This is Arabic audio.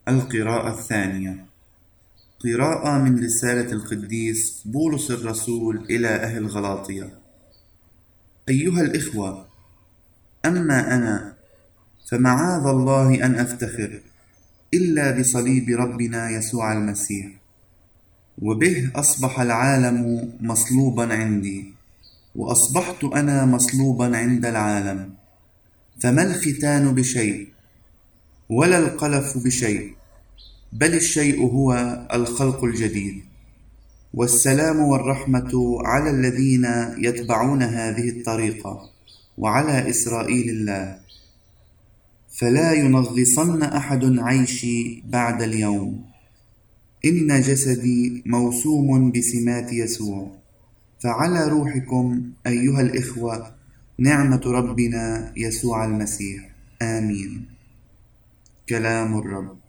القراءة الثانية. قراءة من رسالة القديس بولس الرسول إلى أهل غلاطية. أيها الإخوة، أما أنا فمعاذ الله أن أفتخر إلا بصليب ربنا يسوع المسيح، وبه أصبح العالم مصلوبا عندي، وأصبحت أنا مصلوبا عند العالم. فما الختان بشيء، ولا القلف بشيء، بل الشيء هو الخلق الجديد. والسلام والرحمة على الذين يتبعون هذه الطريقة، وعلى إسرائيل الله. فلا ينغصن أحد عيشي بعد اليوم، إن جسدي موسوم بسمات يسوع. فعلى روحكم أيها الإخوة نعمة ربنا يسوع المسيح. آمين. كلام الرب.